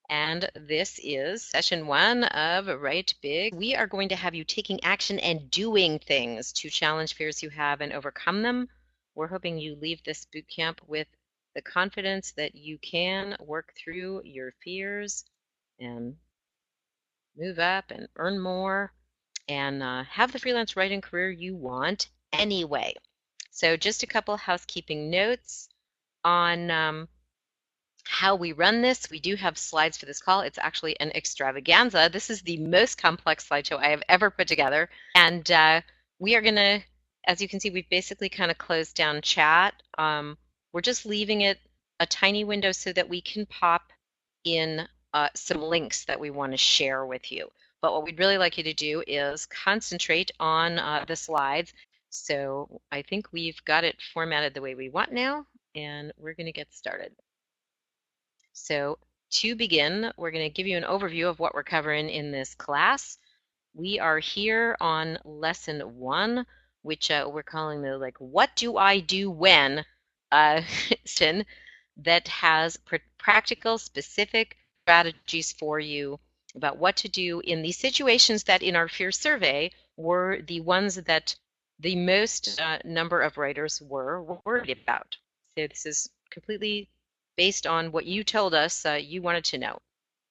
and this is session 1 of Write Big. We are going to have you taking action and doing things to challenge fears you have and overcome them. We're hoping you leave this boot camp with the confidence that you can work through your fears and move up and earn more and have the freelance writing career you want anyway. So just a couple housekeeping notes on how we run this. We do have slides for this call. It's actually an extravaganza. This is the most complex slideshow I have ever put together. And we are going to, as you can see, we've basically kind of closed down chat. We're just leaving it a tiny window so that we can pop in some links that we want to share with you. But what we'd really like you to do is concentrate on the slides. So I think we've got it formatted the way we want now, and we're going to get started. So to begin, we're going to give you an overview of what we're covering in this class. We are here on lesson 1, which we're calling the what do I do when lesson that has practical, specific strategies for you about what to do in these situations that in our fear survey were the ones that the most number of writers were worried about. So this is completely based on what you told us you wanted to know.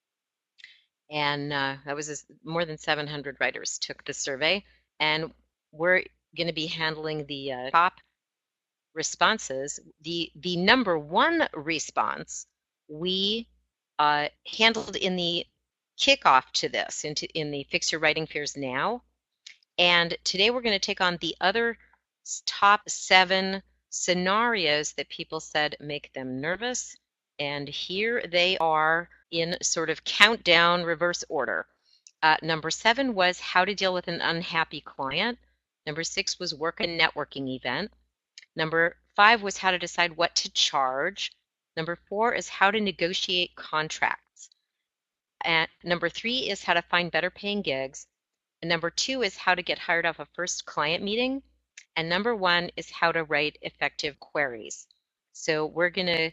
And that was more than 700 writers took the survey, and we're going to be handling the top responses. The number 1 response we handled in the kickoff to this, in the Fix Your Writing Fears Now. And today we're going to take on the other top 7 scenarios that people said make them nervous. And here they are in sort of countdown reverse order. Number 7 was how to deal with an unhappy client. Number 6 was work a networking event. Number 5 was how to decide what to charge. Number 4 is how to negotiate contracts. And number 3 is how to find better paying gigs. And number 2 is how to get hired off a first client meeting. And number 1 is how to write effective queries. So we're going to,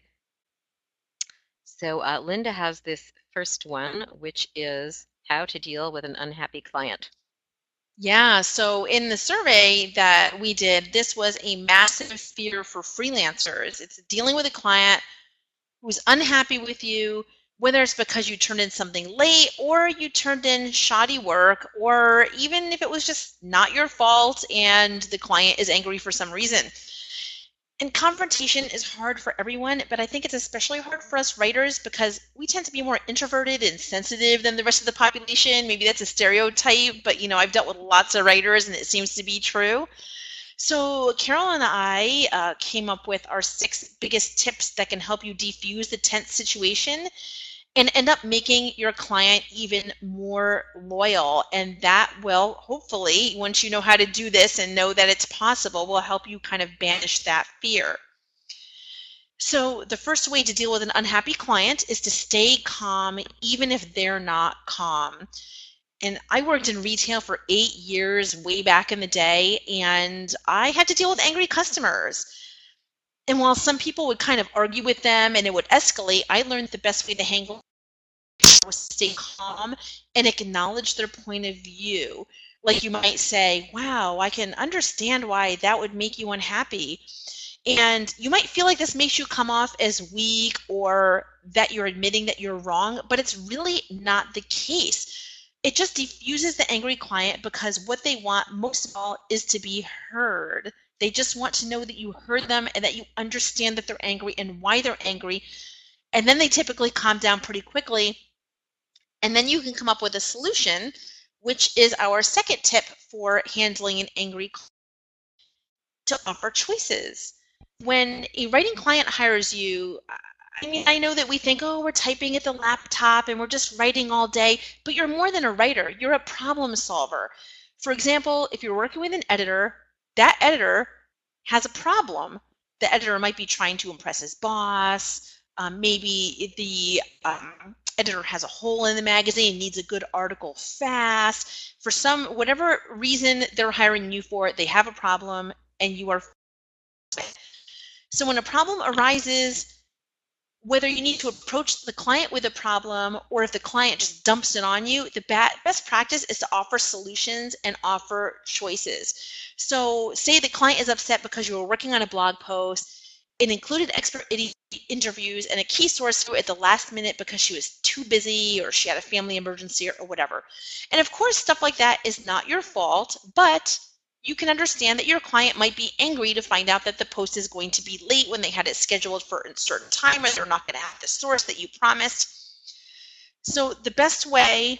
Linda has this first one, which is how to deal with an unhappy client. Yeah, so in the survey that we did, this was a massive fear for freelancers. It's dealing with a client who's unhappy with you, whether it's because you turned in something late or you turned in shoddy work, or even if it was just not your fault and the client is angry for some reason. And confrontation is hard for everyone, but I think it's especially hard for us writers because we tend to be more introverted and sensitive than the rest of the population. Maybe that's a stereotype, but I've dealt with lots of writers and it seems to be true. So Carol and I came up with our 6 biggest tips that can help you defuse the tense situation and end up making your client even more loyal. And that will hopefully, once you know how to do this and know that it's possible, will help you kind of banish that fear. So the first way to deal with an unhappy client is to stay calm even if they're not calm. And I worked in retail for 8 years way back in the day, and I had to deal with angry customers. And while some people would kind of argue with them and it would escalate, I learned the best way to handle was stay calm and acknowledge their point of view. Like you might say, wow, I can understand why that would make you unhappy. And you might feel like this makes you come off as weak or that you're admitting that you're wrong, but it's really not the case. It just diffuses the angry client because what they want most of all is to be heard. They just want to know that you heard them and that you understand that they're angry and why they're angry. And then they typically calm down pretty quickly. And then you can come up with a solution, which is our second tip for handling an angry client, to offer choices. When a writing client hires you, I know that we think, oh, we're typing at the laptop and we're just writing all day, but you're more than a writer. You're a problem solver. For example, if you're working with an editor, that editor has a problem. The editor might be trying to impress his boss. Maybe the editor has a hole in the magazine and needs a good article fast. For whatever reason they're hiring you for, they have a problem and you are. So when a problem arises, whether you need to approach the client with a problem or if the client just dumps it on you, the best practice is to offer solutions and offer choices. So say the client is upset because you were working on a blog post, it included expert interviews and a key source at the last minute because she was too busy or she had a family emergency or whatever. And of course, stuff like that is not your fault, but you can understand that your client might be angry to find out that the post is going to be late when they had it scheduled for a certain time, or they're not going to have the source that you promised. So the best way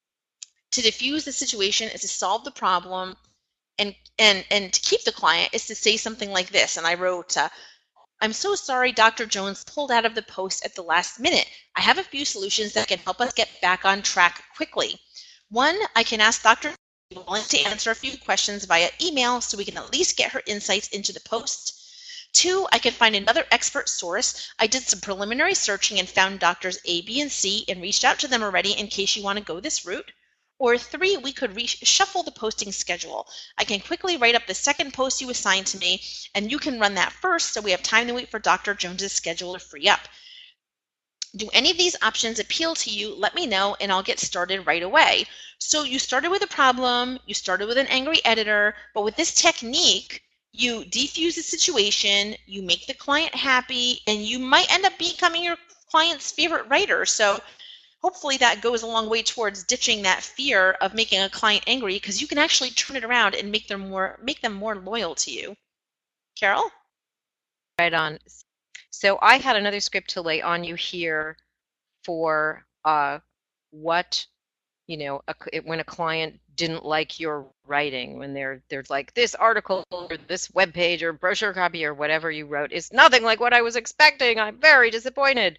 to diffuse the situation is to solve the problem and to keep the client is to say something like this. And I wrote, I'm so sorry Dr. Jones pulled out of the post at the last minute. I have a few solutions that can help us get back on track quickly. One, I can ask Dr. willing to answer a few questions via email so we can at least get her insights into the post. Two, I can find another expert source. I did some preliminary searching and found doctors A, B, and C and reached out to them already in case you want to go this route. Or three, we could reshuffle the posting schedule. I can quickly write up the second post you assigned to me, and you can run that first so we have time to wait for Dr. Jones's schedule to free up. Do any of these options appeal to you? Let me know and I'll get started right away. So you started with a problem, you started with an angry editor, but with this technique, you defuse the situation, you make the client happy, and you might end up becoming your client's favorite writer. So hopefully that goes a long way towards ditching that fear of making a client angry, because you can actually turn it around and make them more loyal to you. Carol? Right on. So I had another script to lay on you here for what, when a client didn't like your writing, when there's like this article or this web page or brochure copy or whatever you wrote is nothing like what I was expecting. I'm very disappointed.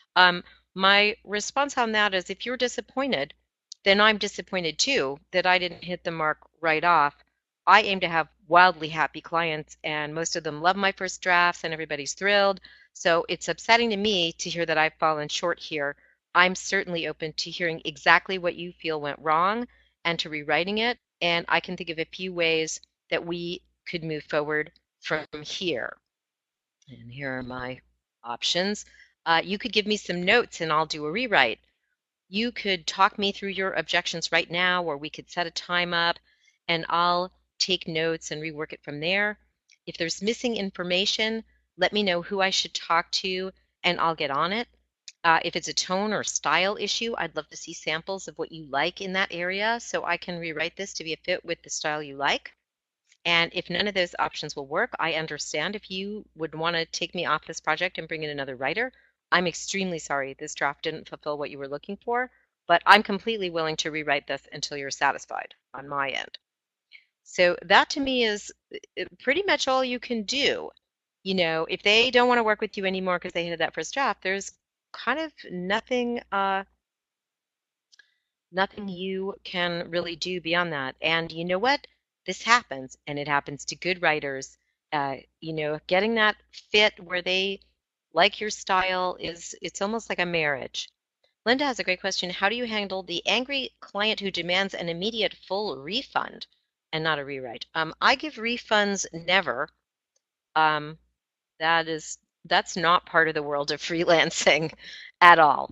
My response on that is, if you're disappointed, then I'm disappointed too that I didn't hit the mark right off. I aim to have wildly happy clients, and most of them love my first drafts and everybody's thrilled. So it's upsetting to me to hear that I've fallen short here. I'm certainly open to hearing exactly what you feel went wrong and to rewriting it. And I can think of a few ways that we could move forward from here. And here are my options. You could give me some notes and I'll do a rewrite. You could talk me through your objections right now, or we could set a time up and I'll take notes and rework it from there. If there's missing information, let me know who I should talk to and I'll get on it. If it's a tone or style issue, I'd love to see samples of what you like in that area so I can rewrite this to be a fit with the style you like. And if none of those options will work, I understand if you would want to take me off this project and bring in another writer. I'm extremely sorry this draft didn't fulfill what you were looking for, but I'm completely willing to rewrite this until you're satisfied on my end. So that to me is pretty much all you can do. If they don't want to work with you anymore because they hated that first draft, there's kind of nothing you can really do beyond that. And you know what? This happens, and it happens to good writers. Getting that fit where they like your style it's almost like a marriage. Linda has a great question. How do you handle the angry client who demands an immediate full refund and not a rewrite? I give refunds never. That's not part of the world of freelancing at all.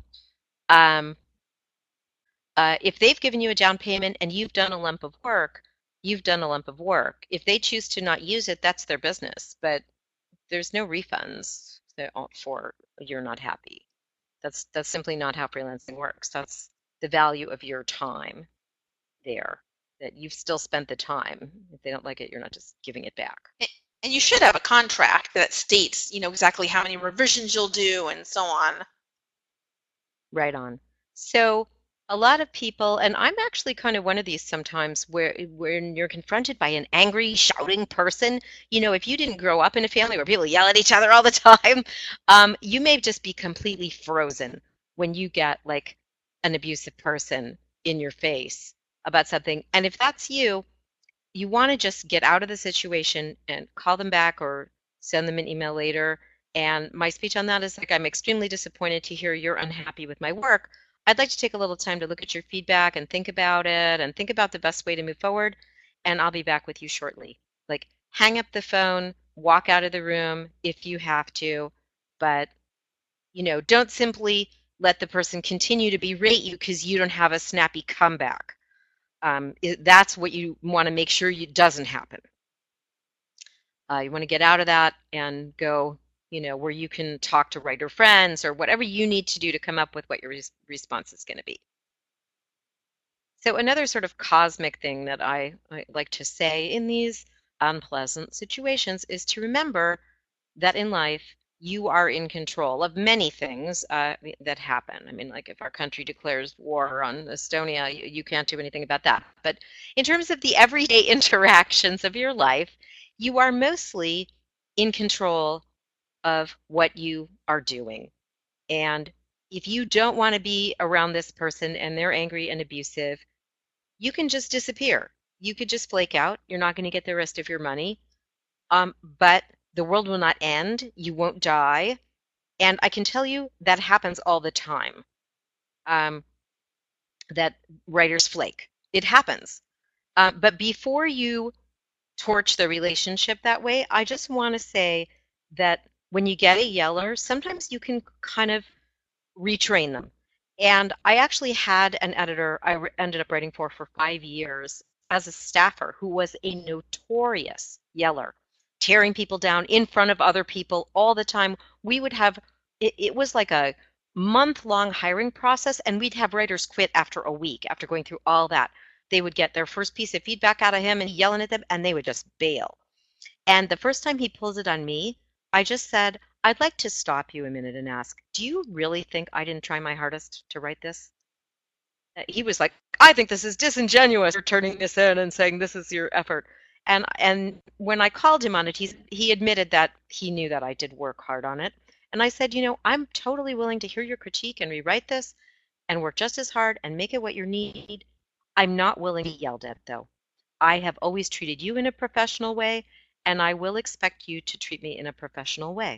If they've given you a down payment and you've done a lump of work, you've done a lump of work. If they choose to not use it, that's their business. But there's no refunds for you're not happy. That's simply not how freelancing works. That's the value of your time there, that you've still spent the time. If they don't like it, you're not just giving it back. And you should have a contract that states, exactly how many revisions you'll do and so on. Right on. So a lot of people, and I'm actually kind of one of these sometimes, where when you're confronted by an angry, shouting person, if you didn't grow up in a family where people yell at each other all the time, you may just be completely frozen when you get like an abusive person in your face about something. And if that's you want to just get out of the situation and call them back or send them an email later. And my speech on that is like, I'm extremely disappointed to hear you're unhappy with my work. I'd like to take a little time to look at your feedback and think about it and think about the best way to move forward. And I'll be back with you shortly. Like, hang up the phone, walk out of the room if you have to, but Don't simply let the person continue to berate you because you don't have a snappy comeback. That's what you want to make sure doesn't happen. You want to get out of that and go, where you can talk to writer friends or whatever you need to do to come up with what your response is going to be. So another sort of cosmic thing that I like to say in these unpleasant situations is to remember that in life, you are in control of many things that happen. I mean, like if our country declares war on Estonia, you can't do anything about that. But in terms of the everyday interactions of your life, you are mostly in control of what you are doing. And if you don't want to be around this person and they're angry and abusive, you can just disappear. You could just flake out. You're not going to get the rest of your money. But the world will not end. You won't die. And I can tell you that happens all the time, that writers flake. It happens. But before you torch the relationship that way, I just want to say that when you get a yeller, sometimes you can kind of retrain them. And I actually had an editor I ended up writing for 5 years as a staffer who was a notorious yeller, tearing people down in front of other people all the time. We would have, it was like a month-long hiring process, and we'd have writers quit after a week after going through all that. They would get their first piece of feedback out of him and yelling at them, and they would just bail. And the first time he pulls it on me, I just said, I'd like to stop you a minute and ask, do you really think I didn't try my hardest to write this? He was like, I think this is disingenuous. You're turning this in and saying this is your effort. And when I called him on it, he admitted that he knew that I did work hard on it. And I said, I'm totally willing to hear your critique and rewrite this and work just as hard and make it what you need. I'm not willing to be yelled at, though. I have always treated you in a professional way, and I will expect you to treat me in a professional way.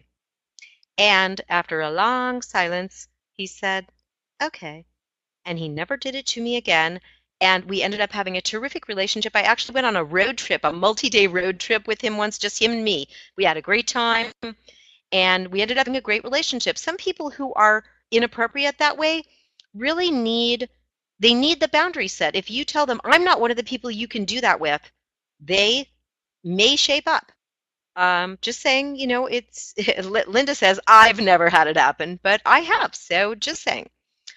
And after a long silence, he said, okay. And he never did it to me again. And we ended up having a terrific relationship. I actually went on a road trip, a multi-day road trip with him once, just him and me. We had a great time, and we ended up having a great relationship. Some people who are inappropriate that way really need the boundary set. If you tell them, I'm not one of the people you can do that with, they may shape up. Just saying, it's Linda says, I've never had it happen, but I have. So just saying.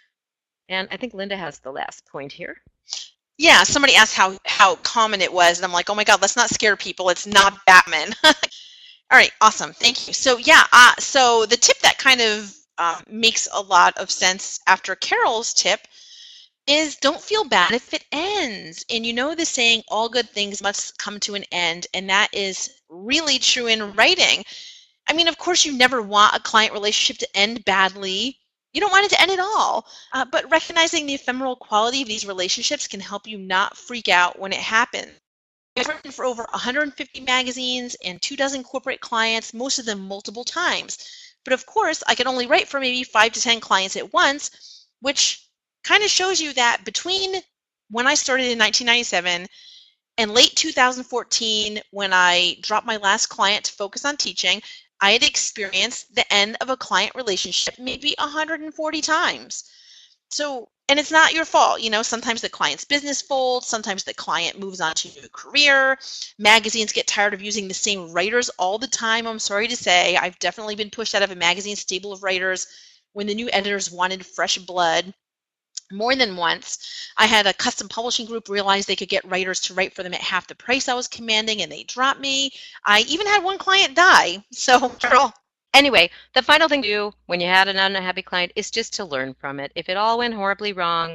And I think Linda has the last point here. Yeah, somebody asked how common it was, and I'm like, oh my God, let's not scare people. It's not Batman. All right, awesome. Thank you. So yeah, so the tip that kind of makes a lot of sense after Carol's tip is don't feel bad if it ends. And you know the saying, all good things must come to an end, and that is really true in writing. I mean, of course, you never want a client relationship to end badly. You don't want it to end at all. But recognizing the ephemeral quality of these relationships can help you not freak out when it happens. I've written for over 150 magazines and 24 corporate clients, most of them multiple times. But of course, I can only write for maybe 5 to 10 clients at once, which kind of shows you that between when I started in 1997 and late 2014, when I dropped my last client to focus on teaching, I had experienced the end of a client relationship maybe 140 times. So, and it's not your fault. Sometimes the client's business folds, sometimes the client moves on to a new career. Magazines get tired of using the same writers all the time. I'm sorry to say, I've definitely been pushed out of a magazine stable of writers when the new editors wanted fresh blood. More than once, I had a custom publishing group realize they could get writers to write for them at half the price I was commanding, and they dropped me. I even had one client die. So, anyway, the final thing to do when you had an unhappy client is just to learn from it. If it all went horribly wrong,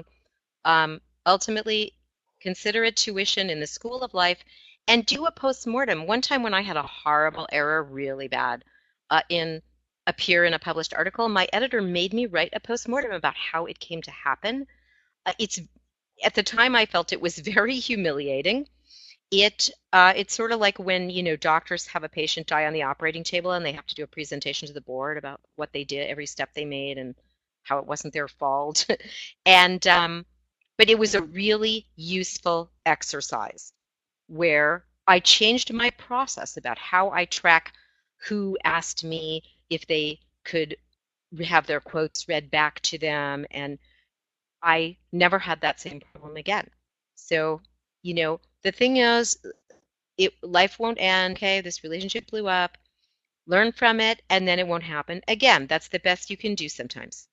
ultimately consider it tuition in the school of life and do a postmortem. One time when I had a horrible error, really bad, appear in a published article, my editor made me write a postmortem about how it came to happen. At the time I felt it was very humiliating. It's sort of like when doctors have a patient die on the operating table and they have to do a presentation to the board about what they did, every step they made, and how it wasn't their fault. And but it was a really useful exercise where I changed my process about how I track who asked me if they could have their quotes read back to them, and I never had that same problem again. So, the thing is, life won't end. Okay, this relationship blew up. Learn from it, and then it won't happen again. That's the best you can do sometimes.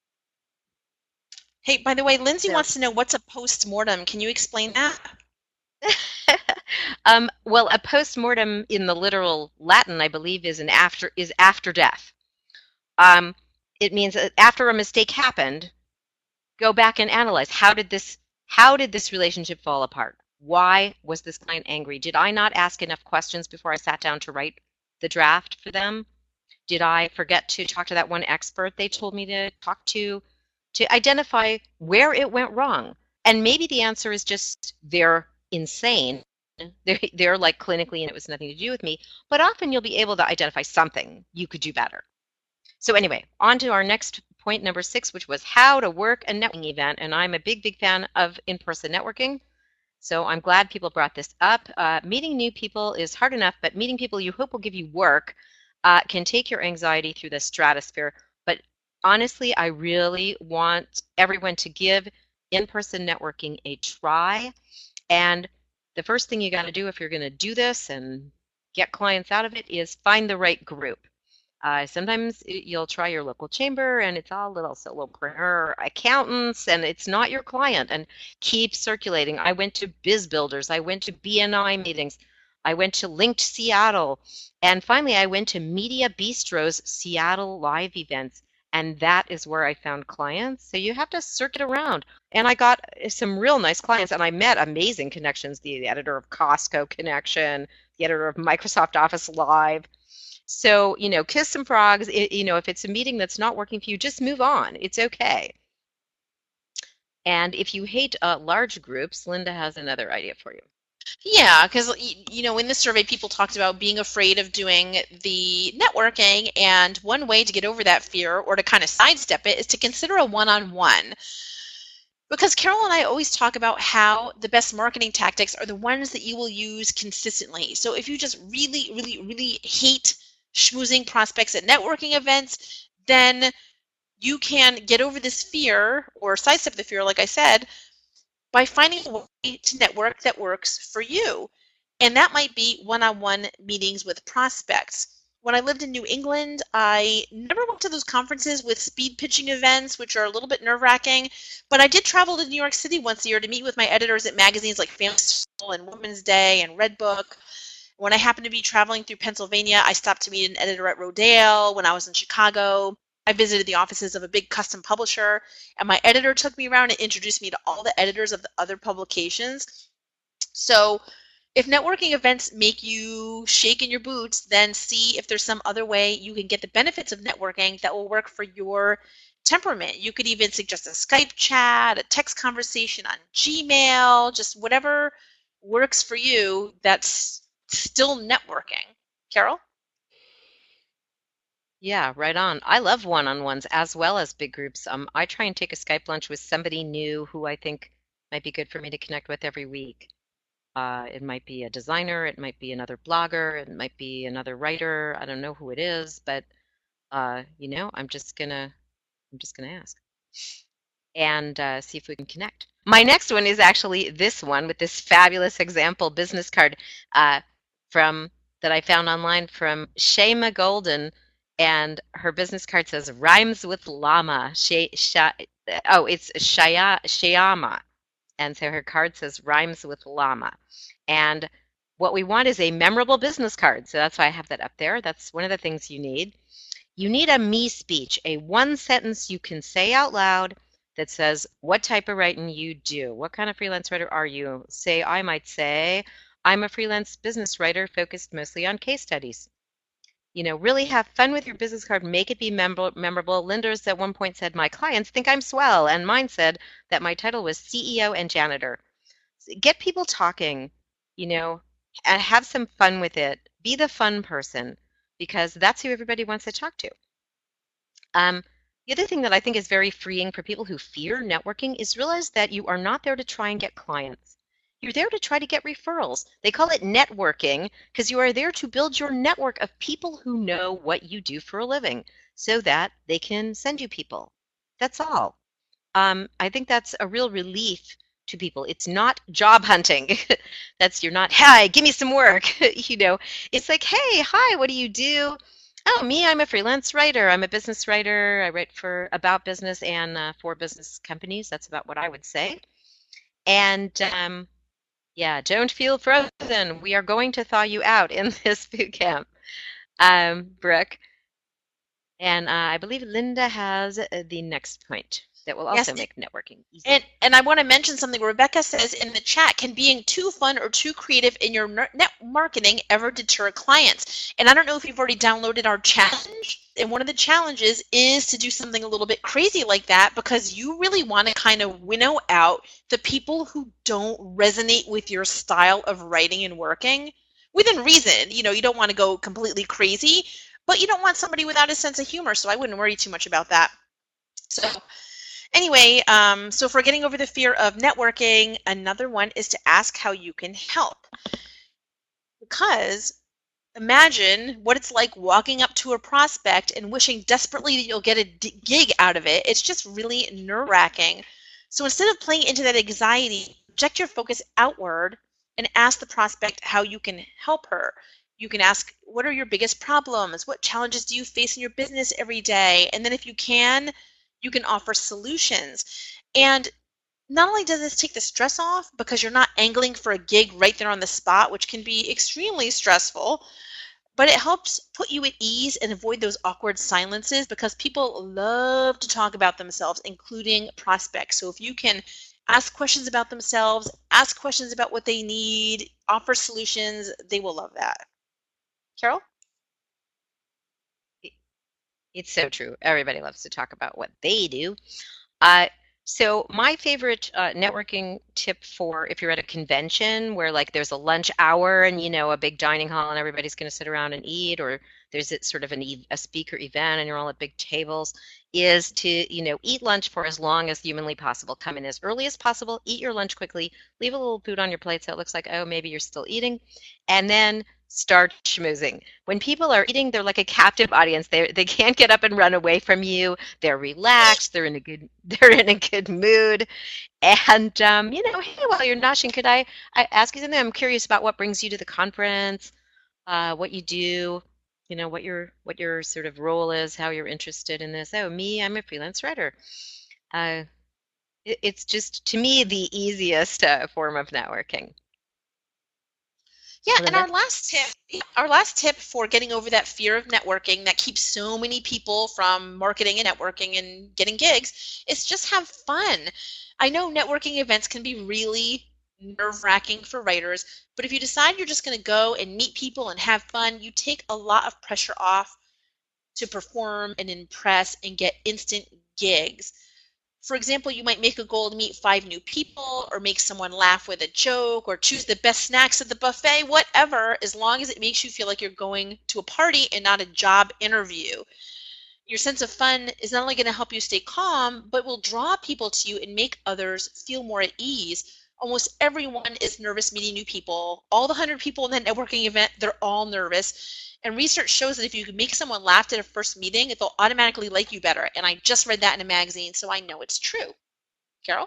Hey, by the way, Lindsay So, wants to know what's a post-mortem. Can you explain that? well, a post-mortem in the literal Latin, I believe, is after death. It means that after a mistake happened, go back and analyze how did this relationship fall apart? Why was this client angry? Did I not ask enough questions before I sat down to write the draft for them? Did I forget to talk to that one expert they told me to talk to identify where it went wrong? And maybe the answer is just they're insane. They're like clinically, and it was nothing to do with me. But often you'll be able to identify something you could do better. So anyway, on to our next point, number 6, which was how to work a networking event. And I'm a big, big fan of in-person networking. So I'm glad people brought this up. Meeting new people is hard enough, but meeting people you hope will give you work can take your anxiety through the stratosphere. But honestly, I really want everyone to give in-person networking a try. And the first thing you got to do if you're going to do this and get clients out of it is find the right group. Sometimes you'll try your local chamber and it's all little solopreneur accountants and it's not your client, and keep circulating. I went to Biz Builders, I went to BNI meetings, I went to Linked Seattle, and finally I went to Media Bistro's Seattle live events, and that is where I found clients. So you have to circuit around, and I got some real nice clients, and I met amazing connections, the editor of Costco Connection, the editor of Microsoft Office Live. So, kiss some frogs. If it's a meeting that's not working for you, just move on. It's okay. And if you hate large groups, Linda has another idea for you. Yeah, because in this survey, people talked about being afraid of doing the networking, and one way to get over that fear or to kind of sidestep it is to consider a one-on-one. Because Carol and I always talk about how the best marketing tactics are the ones that you will use consistently. So if you just really, really, really hate schmoozing prospects at networking events, then you can get over this fear or sidestep the fear, like I said, by finding a way to network that works for you. And that might be one-on-one meetings with prospects. When I lived in New England, I never went to those conferences with speed pitching events, which are a little bit nerve-wracking, but I did travel to New York City once a year to meet with my editors at magazines like Family Circle and Women's Day and Redbook. When I happened to be traveling through Pennsylvania, I stopped to meet an editor at Rodale. When I was in Chicago, I visited the offices of a big custom publisher, and my editor took me around and introduced me to all the editors of the other publications. So if networking events make you shake in your boots, then see if there's some other way you can get the benefits of networking that will work for your temperament. You could even suggest a Skype chat, a text conversation on Gmail, just whatever works for you that's still networking. Carol? Yeah, right on. I love one-on-ones as well as big groups. I try and take a Skype lunch with somebody new who I think might be good for me to connect with every week. It might be a designer, it might be another blogger, it might be another writer. I don't know who it is, but I'm just gonna ask and see if we can connect. My next one is actually this one with this fabulous example business card that I found online from Shayma Golden, and her business card says rhymes with llama. It's Shayama. And so her card says rhymes with llama. And what we want is a memorable business card. So that's why I have that up there. That's one of the things you need. You need a me speech, a one sentence you can say out loud that says what type of writing you do. What kind of freelance writer are you? I might say, I'm a freelance business writer focused mostly on case studies. Really have fun with your business card. Make it be memorable. Linda's at one point said, my clients think I'm swell. And mine said that my title was CEO and janitor. Get people talking, and have some fun with it. Be the fun person, because that's who everybody wants to talk to. The other thing that I think is very freeing for people who fear networking is realize that you are not there to try and get clients. You're there to try to get referrals. They call it networking because you are there to build your network of people who know what you do for a living. so that they can send you people. That's all. I think that's a real relief to people. It's not job hunting. You're not, hi, give me some work. It's like, hey, hi, what do you do? Oh, me, I'm a freelance writer. I'm a business writer. I write about business and for business companies. That's about what I would say. And yeah, don't feel frozen. We are going to thaw you out in this boot camp, Brooke. And I believe Linda has the next point that will also make networking easy. And I want to mention something. Rebecca says in the chat, can being too fun or too creative in your net marketing ever deter clients? And I don't know if you've already downloaded our challenge. And one of the challenges is to do something a little bit crazy like that, because you really want to kind of winnow out the people who don't resonate with your style of writing and working within reason. You don't want to go completely crazy, but you don't want somebody without a sense of humor. So I wouldn't worry too much about that. So anyway, so if we're getting over the fear of networking, another one is to ask how you can help. Because imagine what it's like walking up to a prospect and wishing desperately that you'll get a gig out of it. It's just really nerve-wracking. So instead of playing into that anxiety, project your focus outward and ask the prospect how you can help her. You can ask, what are your biggest problems? What challenges do you face in your business every day? And then if you can offer solutions. And not only does this take the stress off, because you're not angling for a gig right there on the spot, which can be extremely stressful, but it helps put you at ease and avoid those awkward silences, because people love to talk about themselves, including prospects. So if you can ask questions about themselves, ask questions about what they need, offer solutions, they will love that. Carol? It's so true. Everybody loves to talk about what they do. So my favorite networking tip for if you're at a convention where like there's a lunch hour and a big dining hall and everybody's going to sit around and eat, or there's sort of a speaker event and you're all at big tables, is to eat lunch for as long as humanly possible. Come in as early as possible, eat your lunch quickly, leave a little food on your plate so it looks like, oh, maybe you're still eating, and then start schmoozing. When people are eating, they're like a captive audience. They can't get up and run away from you. They're relaxed. They're in a good mood. And hey, while you're noshing, could I ask you something? I'm curious about what brings you to the conference, what you do, what your sort of role is, how you're interested in this. Oh, me, I'm a freelance writer. It's just, to me, the easiest form of networking. Yeah, and our last tip for getting over that fear of networking that keeps so many people from marketing and networking and getting gigs is just have fun. I know networking events can be really nerve-wracking for writers, but if you decide you're just going to go and meet people and have fun, you take a lot of pressure off to perform and impress and get instant gigs. For example, you might make a goal to meet 5 new people, or make someone laugh with a joke, or choose the best snacks at the buffet, whatever, as long as it makes you feel like you're going to a party and not a job interview. Your sense of fun is not only going to help you stay calm, but will draw people to you and make others feel more at ease. Almost everyone is nervous meeting new people. All the 100 people in that networking event, they're all nervous. And research shows that if you can make someone laugh at a first meeting, they'll automatically like you better. And I just read that in a magazine, so I know it's true. Carol?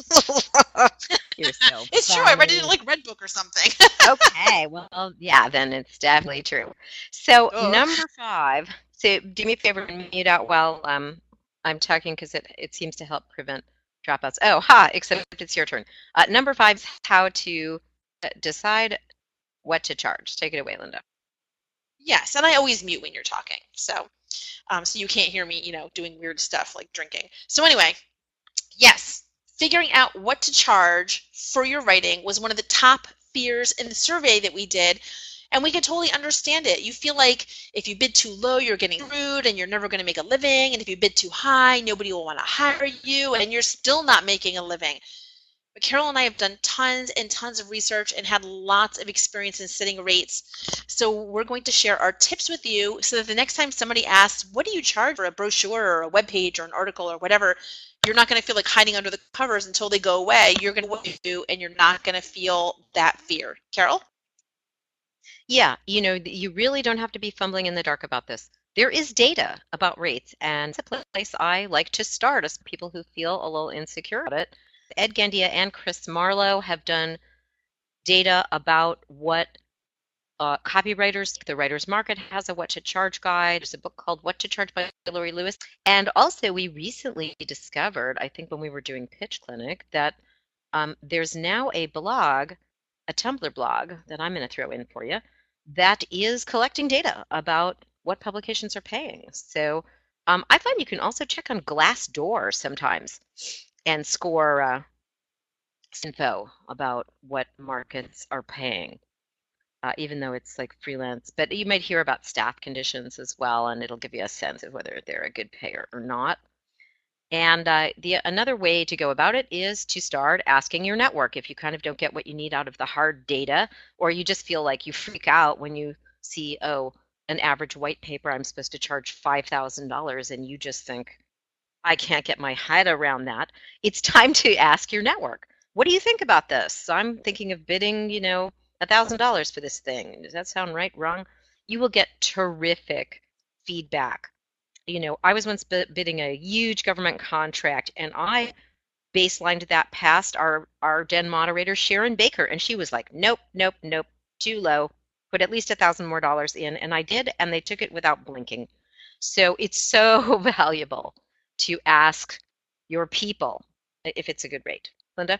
You're so It's funny. true. I read it in like Red Book or something. Okay, well, yeah, then it's definitely true. So number 5. So do me a favor and mute out while I'm talking, because it seems to help prevent dropouts. Oh, except it's your turn. Number 5 is how to decide what to charge. Take it away, Linda. Yes, and I always mute when you're talking, so you can't hear me, doing weird stuff like drinking. So anyway, yes, figuring out what to charge for your writing was one of the top fears in the survey that we did, and we could totally understand it. You feel like if you bid too low, you're getting screwed and you're never going to make a living, and if you bid too high, nobody will want to hire you, and you're still not making a living. But Carol and I have done tons and tons of research and had lots of experience in setting rates. So we're going to share our tips with you so that the next time somebody asks, what do you charge for a brochure or a web page or an article or whatever, you're not going to feel like hiding under the covers until they go away. You're going to do, and you're not going to feel that fear. Carol? Yeah, you really don't have to be fumbling in the dark about this. there is data about rates, and it's a place I like to start as people who feel a little insecure about it. Ed Gandia and Chris Marlowe have done data about what copywriters, the writer's market has a what to charge guide. There's a book called What to Charge by Lori Lewis. And also we recently discovered, I think when we were doing Pitch Clinic, that there's now a blog, a Tumblr blog that I'm going to throw in for you that is collecting data about what publications are paying. So I find you can also check on Glassdoor sometimes and score info about what markets are paying. Even though it's like freelance, but you might hear about staff conditions as well, and it'll give you a sense of whether they're a good payer or not. And another way to go about it is to start asking your network if you kind of don't get what you need out of the hard data, or you just feel like you freak out when you see, oh, an average white paper I'm supposed to charge $5,000, and you just think, I can't get my head around that. It's time to ask your network. What do you think about this? I'm thinking of bidding, $1,000 for this thing. Does that sound right? Wrong? You will get terrific feedback. I was once bidding a huge government contract, and I baselined that past our den moderator, Sharon Baker, and she was like, nope, nope, nope, too low. Put at least $1,000 more in, and I did, and they took it without blinking. So it's so valuable to ask your people if it's a good rate. Linda?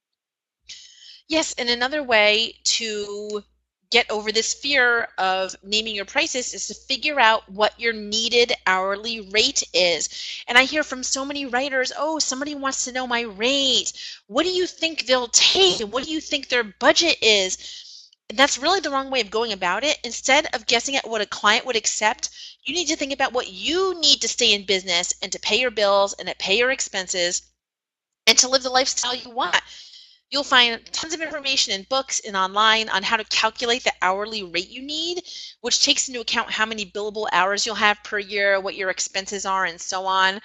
Yes, and another way to get over this fear of naming your prices is to figure out what your needed hourly rate is. And I hear from so many writers, oh, somebody wants to know my rate. What do you think they'll take? And what do you think their budget is? And that's really the wrong way of going about it. Instead of guessing at what a client would accept, you need to think about what you need to stay in business and to pay your bills and to pay your expenses and to live the lifestyle you want. You'll find tons of information in books and online on how to calculate the hourly rate you need, which takes into account how many billable hours you'll have per year, what your expenses are, and so on.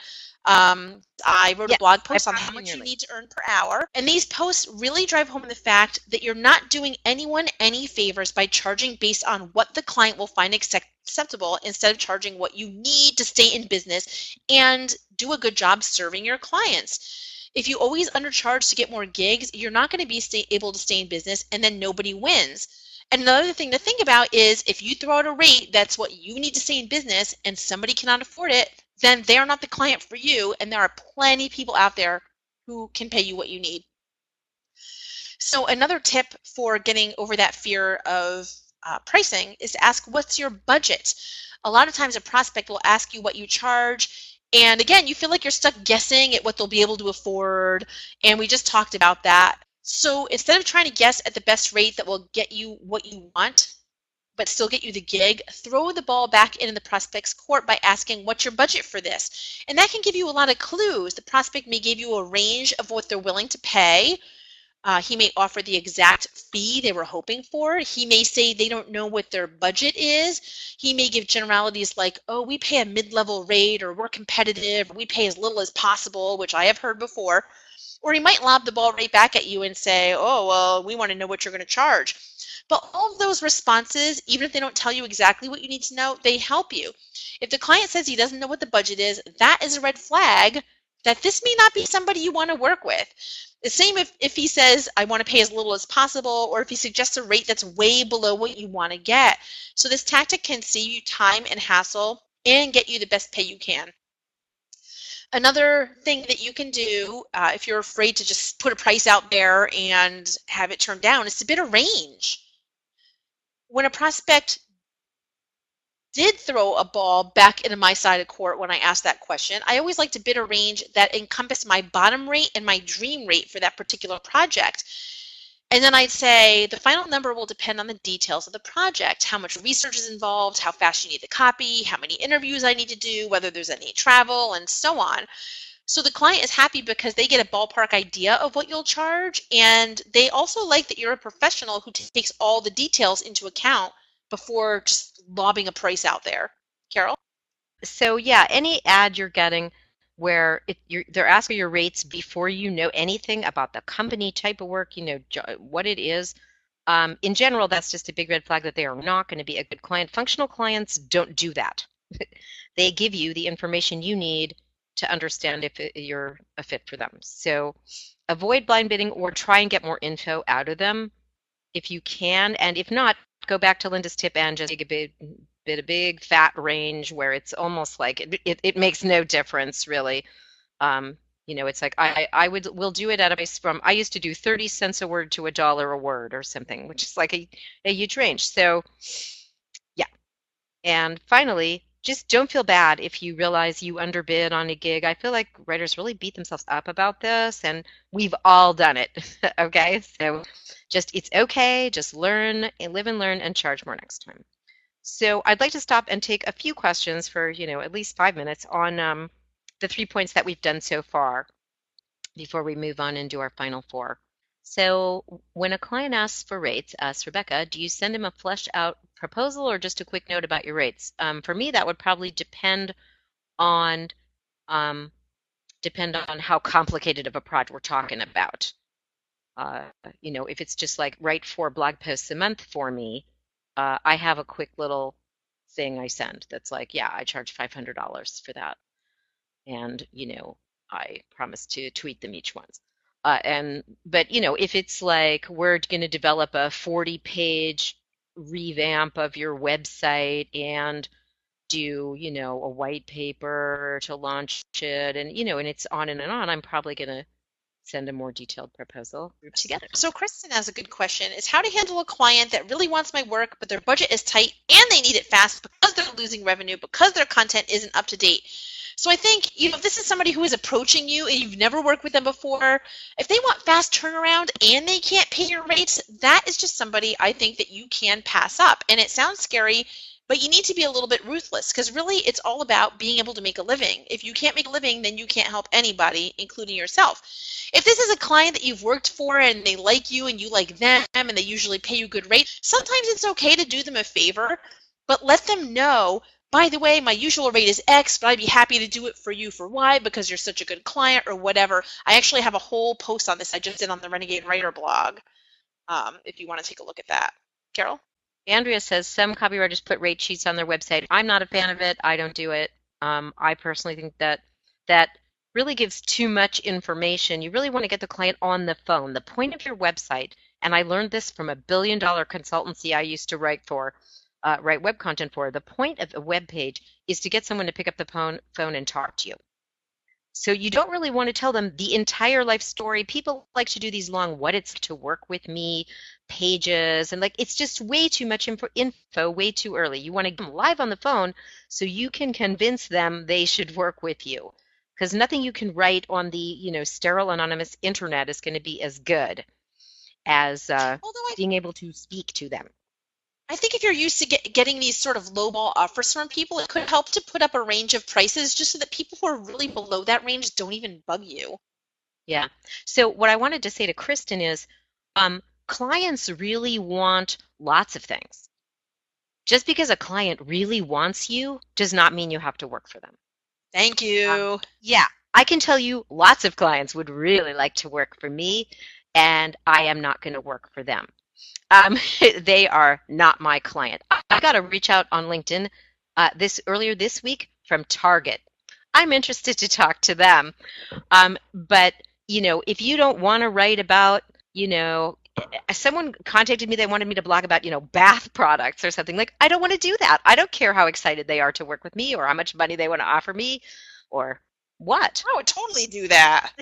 I wrote a blog post on how much you need to earn per hour. And these posts really drive home the fact that you're not doing anyone any favors by charging based on what the client will find acceptable instead of charging what you need to stay in business and do a good job serving your clients. If you always undercharge to get more gigs, you're not going to be able to stay in business, and then nobody wins. And another thing to think about is if you throw out a rate that's what you need to stay in business and somebody cannot afford it, then they're not the client for you, and there are plenty of people out there who can pay you what you need. So another tip for getting over that fear of pricing is to ask, what's your budget? A lot of times a prospect will ask you what you charge, and again, you feel like you're stuck guessing at what they'll be able to afford, and we just talked about that. So instead of trying to guess at the best rate that will get you what you want, but still get you the gig, throw the ball back into the prospect's court by asking, what's your budget for this? And that can give you a lot of clues. The prospect may give you a range of what they're willing to pay. He may offer the exact fee they were hoping for. He may say they don't know what their budget is. He may give generalities like, oh, we pay a mid-level rate, or we're competitive, or we pay as little as possible, which I have heard before. Or he might lob the ball right back at you and say, oh, well, we want to know what you're going to charge. But all of those responses, even if they don't tell you exactly what you need to know, they help you. If the client says he doesn't know what the budget is, that is a red flag that this may not be somebody you want to work with. The same if he says, I want to pay as little as possible, or if he suggests a rate that's way below what you want to get. So this tactic can save you time and hassle and get you the best pay you can. Another thing that you can do if you're afraid to just put a price out there and have it turned down is to bid a range. When a prospect did throw a ball back into my side of court when I asked that question, I always like to bid a range that encompassed my bottom rate and my dream rate for that particular project. And then I'd say the final number will depend on the details of the project, how much research is involved, how fast you need the copy, how many interviews I need to do, whether there's any travel, and so on. So the client is happy because they get a ballpark idea of what you'll charge, and they also like that you're a professional who takes all the details into account before just lobbing a price out there. Carol? So yeah, any ad you're getting where they're asking your rates before you know anything about the company, type of work, what it is. In general, that's just a big red flag that they are not going to be a good client. Functional clients don't do that. They give you the information you need to understand if you're a fit for them. So avoid blind bidding or try and get more info out of them if you can. And if not, go back to Linda's tip and just take a big fat range where it's almost like it makes no difference really. It's like we'll do it at a price from, I used to do 30 cents a word to $1 a word or something, which is like a huge range. So yeah. And finally, just don't feel bad if you realize you underbid on a gig. I feel like writers really beat themselves up about this, and we've all done it. Okay, so just it's okay. Just learn, live and learn, and charge more next time. So I'd like to stop and take a few questions for at least 5 minutes on the 3 points that we've done so far before we move on and do our final 4. So when a client asks for rates, Rebecca, do you send him a fleshed out proposal or just a quick note about your rates? For me, that would probably on depend on how complicated of a project we're talking about. If it's just like write 4 blog posts a month for me, I have a quick little thing I send that's like, yeah, I charge $500 for that. And, I promise to tweet them each once. But if it's like we're going to develop a 40-page revamp of your website and do, a white paper to launch it and, and it's on and on, I'm probably going to send a more detailed proposal group together. So Kristen has a good question. Is how to handle a client that really wants my work, but their budget is tight and they need it fast because they're losing revenue, because their content isn't up to date. So I think, if this is somebody who is approaching you and you've never worked with them before, if they want fast turnaround and they can't pay your rates, that is just somebody I think that you can pass up. And it sounds scary, but you need to be a little bit ruthless because really it's all about being able to make a living. If you can't make a living, then you can't help anybody, including yourself. If this is a client that you've worked for and they like you and you like them and they usually pay you good rate, sometimes it's okay to do them a favor, but let them know, by the way, my usual rate is X, but I'd be happy to do it for you for Y because you're such a good client or whatever. I actually have a whole post on this I just did on the Renegade Writer blog, if you want to take a look at that. Carol? Andrea says some copywriters put rate sheets on their website. I'm not a fan of it. I don't do it. I personally think that really gives too much information. You really want to get the client on the phone. The point of your website, and I learned this from a billion-dollar consultancy I used to write web content for. The point of a web page is to get someone to pick up the phone and talk to you. So you don't really want to tell them the entire life story. People like to do these long what it's to work with me pages, and it's just way too much info way too early. You want to get them live on the phone so you can convince them they should work with you, because nothing you can write on the sterile anonymous internet is going to be as good as being able to speak to them. I think if you're used to getting these sort of lowball offers from people, it could help to put up a range of prices just so that people who are really below that range don't even bug you. Yeah. So what I wanted to say to Kristen is clients really want lots of things. Just because a client really wants you does not mean you have to work for them. Thank you. Yeah. I can tell you lots of clients would really like to work for me, and I am not going to work for them. They are not my client. I got a reach out on LinkedIn earlier this week from Target. I'm interested to talk to them. But, if you don't want to write about, someone contacted me, they wanted me to blog about, bath products or something. I don't want to do that. I don't care how excited they are to work with me or how much money they want to offer me or what. I would totally do that.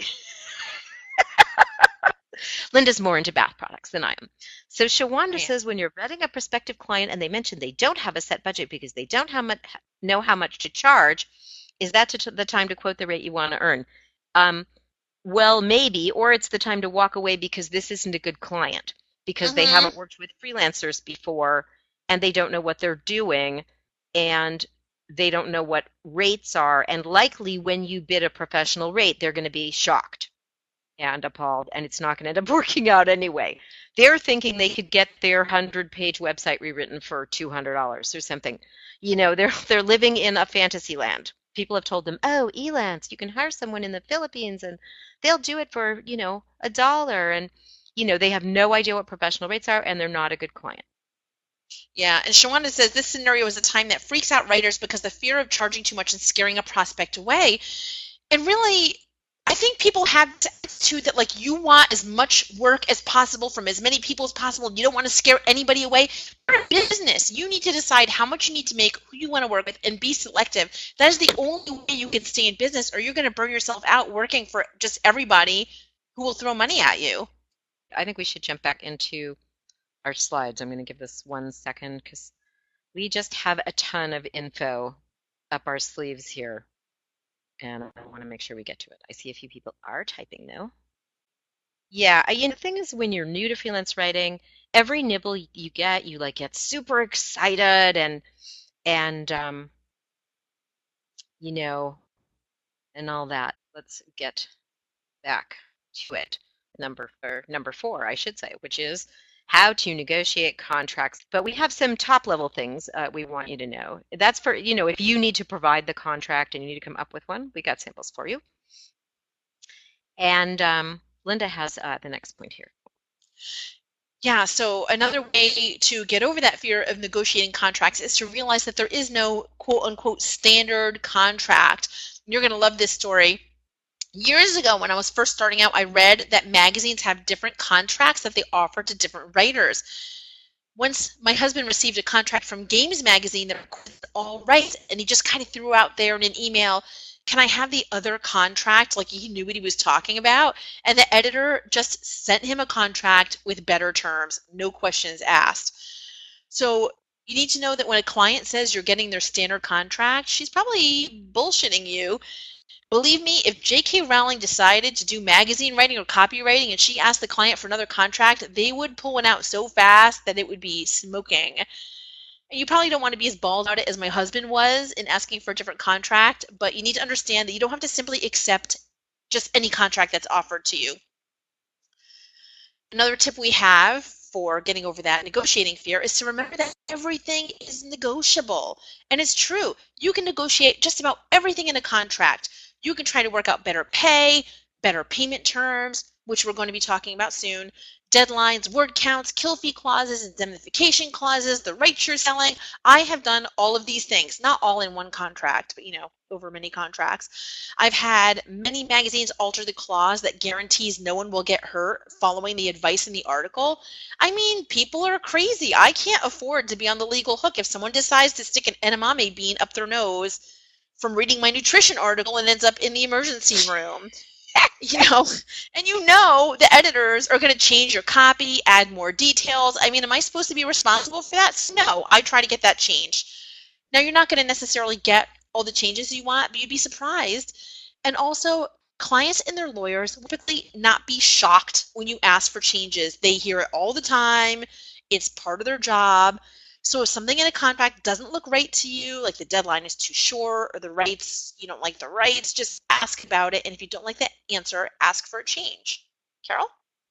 Linda's more into bath products than I am. So Shawanda says when you're vetting a prospective client and they mention they don't have a set budget because they don't know how much to charge, is that the time to quote the rate you want to earn? Well, maybe, or it's the time to walk away because this isn't a good client because they haven't worked with freelancers before and they don't know what they're doing and they don't know what rates are. And likely when you bid a professional rate, they're going to be shocked and appalled, and it's not going to end up working out anyway. They're thinking they could get their 100-page website rewritten for $200 or something. They're living in a fantasy land. People have told them, oh, Elance, you can hire someone in the Philippines and they'll do it for, $1. And, they have no idea what professional rates are and they're not a good client. Yeah, and Shawana says this scenario is a time that freaks out writers because the fear of charging too much and scaring a prospect away. And really, I think people have this attitude that like you want as much work as possible from as many people as possible. You don't want to scare anybody away. You're a business. You need to decide how much you need to make, who you want to work with, and be selective. That is the only way you can stay in business, or you're going to burn yourself out working for just everybody who will throw money at you. I think we should jump back into our slides. I'm going to give this 1 second because we just have a ton of info up our sleeves here, and I want to make sure we get to it. I see a few people are typing though. Yeah, the thing is when you're new to freelance writing, every nibble you get, you like get super excited and you know, and all that. Let's get back to it. Number four, I should say, which is how to negotiate contracts. But we have some top level things we want you to know. That's for, if you need to provide the contract and you need to come up with one, we got samples for you. And Linda has the next point here. Yeah, so another way to get over that fear of negotiating contracts is to realize that there is no quote unquote standard contract. You're going to love this story. Years ago, when I was first starting out, I read that magazines have different contracts that they offer to different writers. Once my husband received a contract from Games Magazine that recorded all rights, and he just kind of threw out there in an email, can I have the other contract? Like he knew what he was talking about. And the editor just sent him a contract with better terms, no questions asked. So you need to know that when a client says you're getting their standard contract, she's probably bullshitting you. Believe me, if J.K. Rowling decided to do magazine writing or copywriting and she asked the client for another contract, they would pull one out so fast that it would be smoking. You probably don't want to be as bald about it as my husband was in asking for a different contract, but you need to understand that you don't have to simply accept just any contract that's offered to you. Another tip we have for getting over that negotiating fear is to remember that everything is negotiable. And it's true. You can negotiate just about everything in a contract. You can try to work out better pay, better payment terms, which we're going to be talking about soon, deadlines, word counts, kill fee clauses, indemnification clauses, the rights you're selling. I have done all of these things, not all in one contract, but over many contracts. I've had many magazines alter the clause that guarantees no one will get hurt following the advice in the article. I mean, people are crazy. I can't afford to be on the legal hook if someone decides to stick an edamame bean up their nose from reading my nutrition article and ends up in the emergency room. And the editors are going to change your copy, add more details. I mean, am I supposed to be responsible for that? No, I try to get that changed. Now, you're not going to necessarily get all the changes you want, but you'd be surprised. And also, clients and their lawyers will typically not be shocked when you ask for changes. They hear it all the time. It's part of their job. So if something in a contract doesn't look right to you, like the deadline is too short or the rights, you don't like the rights, just ask about it. And if you don't like the answer, ask for a change. Carol?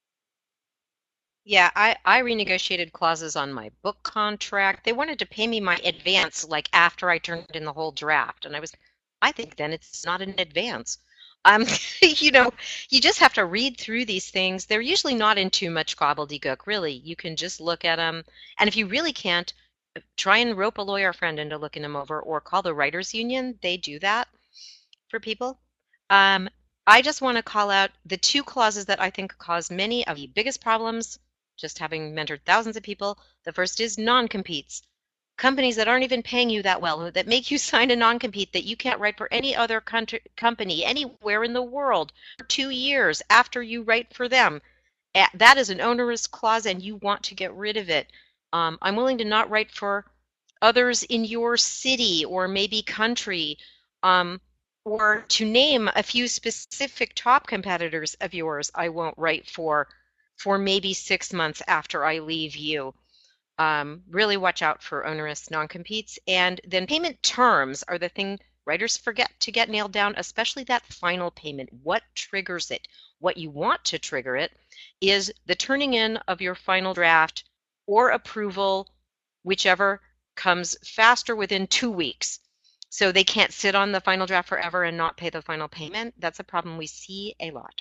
Yeah, I renegotiated clauses on my book contract. They wanted to pay me my advance like after I turned in the whole draft. And I think then it's not an advance. You just have to read through these things. They're usually not in too much gobbledygook, really. You can just look at them. And if you really can't, try and rope a lawyer friend into looking them over or call the writers union. They do that for people. I just want to call out the two clauses that I think cause many of the biggest problems, just having mentored thousands of people. The first is non-competes. Companies that aren't even paying you that well, that make you sign a non-compete that you can't write for any other company anywhere in the world for 2 years after you write for them. That is an onerous clause and you want to get rid of it. I'm willing to not write for others in your city or maybe country, or to name a few specific top competitors of yours I won't write for maybe 6 months after I leave you. Really watch out for onerous non-competes. And then payment terms are the thing writers forget to get nailed down, especially that final payment. What triggers it? What you want to trigger it is the turning in of your final draft or approval, whichever comes faster within 2 weeks. So they can't sit on the final draft forever and not pay the final payment. That's a problem we see a lot.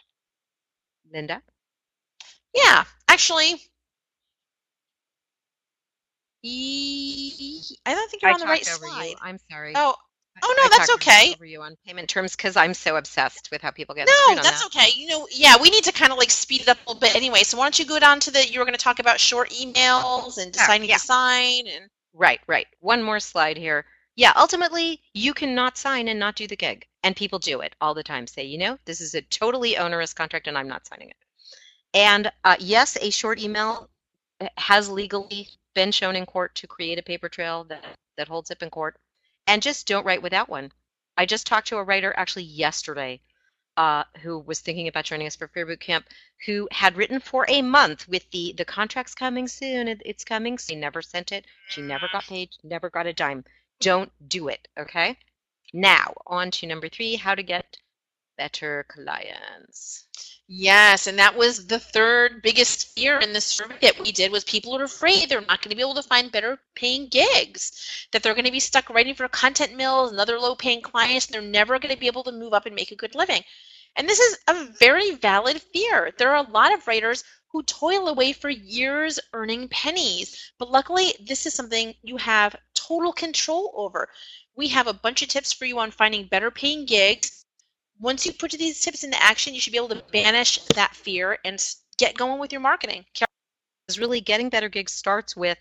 Linda? Yeah, actually, I don't think you're I on the right talked over you. slide. I'm sorry. Oh, oh I no, that's talked okay. over you on payment terms because I'm so obsessed with how people get screwed No, on that's that. okay. Yeah, we need to kind of like speed it up a little bit anyway. So why don't you go down to you were going to talk about short emails and Oh, deciding yeah. to sign and Right, right. One more slide here. Yeah, ultimately, you cannot sign and not do the gig. And people do it all the time. Say, this is a totally onerous contract and I'm not signing it. And yes, a short email has legally been shown in court to create a paper trail that holds up in court. And just don't write without one. I just talked to a writer actually yesterday who was thinking about joining us for Fair Boot Camp, who had written for a month with the contract's coming soon, it's coming. She never sent it. She never got paid, never got a dime. Don't do it, okay? Now, on to number 3, how to get better clients. yes, and that was the third biggest fear in the survey that we did was people are afraid they're not going to be able to find better paying gigs, that they're going to be stuck writing for content mills and other low paying clients, and they're never going to be able to move up and make a good living. And this is a very valid fear. There are a lot of writers who toil away for years earning pennies, but luckily this is something you have total control over. We have a bunch of tips for you on finding better paying gigs. Once you put these tips into action, you should be able to banish that fear and get going with your marketing. Because really getting better gigs starts with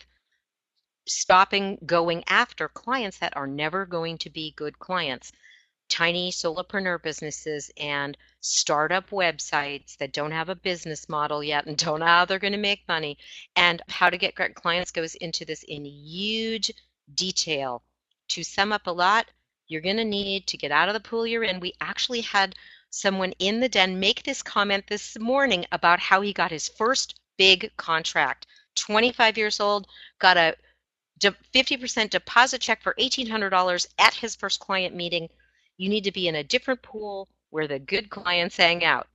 stopping going after clients that are never going to be good clients. Tiny solopreneur businesses and startup websites that don't have a business model yet and don't know how they're going to make money. And how to get great clients goes into this in huge detail. To sum up a lot, you're going to need to get out of the pool you're in. We actually had someone in the den make this comment this morning about how he got his first big contract. 25 years old, got a 50% deposit check for $1,800 at his first client meeting. You need to be in a different pool where the good clients hang out.